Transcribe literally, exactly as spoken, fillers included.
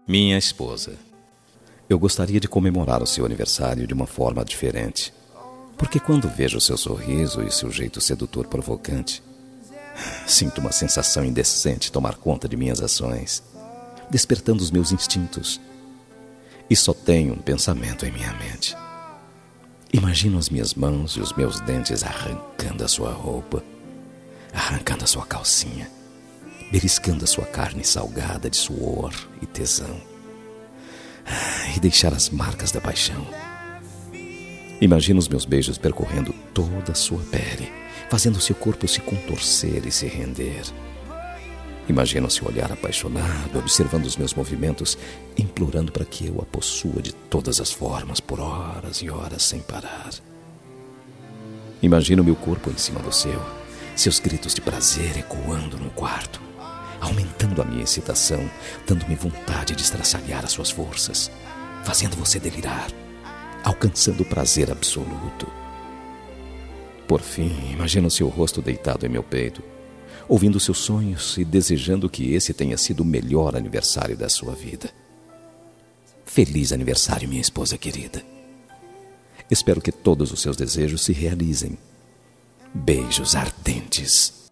Minha esposa, eu gostaria de comemorar o seu aniversário de uma forma diferente, porque quando vejo seu sorriso e seu jeito sedutor provocante, sinto uma sensação indecente tomar conta de minhas ações, despertando os meus instintos. E só tenho um pensamento em minha mente. Imagino as minhas mãos e os meus dentes arrancando a sua roupa, arrancando a sua calcinha, beliscando a sua carne salgada de suor e tesão, e deixar as marcas da paixão. Imagino os meus beijos percorrendo toda a sua pele, fazendo seu corpo se contorcer e se render. Imagino seu olhar apaixonado, observando os meus movimentos, implorando para que eu a possua de todas as formas, por horas e horas sem parar. Imagino meu corpo em cima do seu, seus gritos de prazer ecoando no quarto, aumentando a minha excitação, dando-me vontade de estraçalhar as suas forças, fazendo você delirar, alcançando o prazer absoluto. Por fim, imagino seu rosto deitado em meu peito, ouvindo seus sonhos e desejando que esse tenha sido o melhor aniversário da sua vida. Feliz aniversário, minha esposa querida. Espero que todos os seus desejos se realizem. Beijos ardentes.